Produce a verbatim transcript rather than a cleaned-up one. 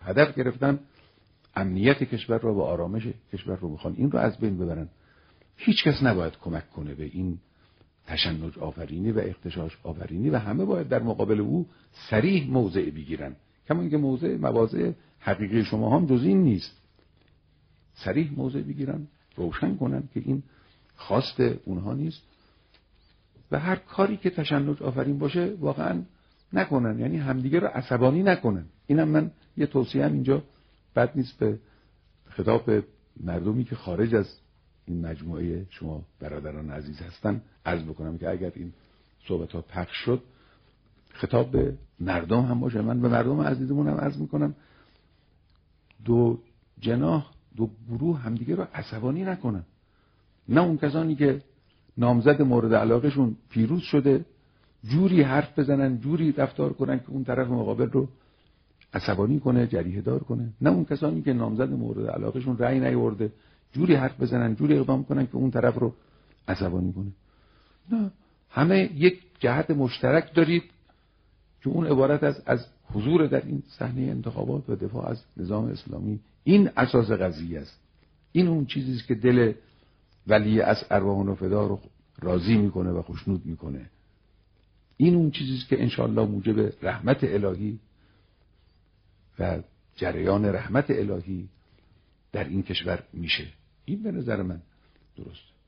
هدف گرفتن امنیت کشور رو و آرامش کشور رو میخوان این رو از بین ببرن. هیچ کس نباید کمک کنه به این تشنج آفرینی و اغتشاش آفرینی و همه باید در مقابل او صریح موضع بگیرن. کما اینکه موضع مواضع حقیقی شما هم جز این نیست. صریح موضع بگیرن، روشن کنن که این خواست اونها نیست و هر کاری که تشنج آفرین باشه واقعا نکنن، یعنی همدیگه رو عصبانی نکنن. اینم من یه توصیه هم اینجا بد نیست به خطاب به مردمی که خارج از این مجموعه شما برادران عزیز هستن عرض بکنم که اگر این صحبت ها پخش شد خطاب به مردم هم باشه. من به مردم عزیزمون هم عرض میکنم دو جناح دو گروه همدیگه رو عصبانی نکنن. نه اون کسانی که نامزد مورد علاقهشون پیروز شده جوری حرف بزنن، جوری رفتار کنن که اون طرف مقابل رو عصبانی کنه، جریحه دار کنه. نه اون کسانی که نامزد مورد علاقهشون رأی نیاورده جوری حرف بزنن، جوری اقدام کنن که اون طرف رو عصبانی کنه. نه، همه یک جهت مشترک دارید که اون عبارت از از حضور در این صحنه انتخابات و دفاع از نظام اسلامی. این اساس قضیه است. این اون چیزی است که دل ولی از ارواح و فدا رو راضی میکنه و خوشنود میکنه. این اون چیزی است که انشاءالله موجب رحمت الهی و جریان رحمت الهی در این کشور میشه. این به نظر من درست.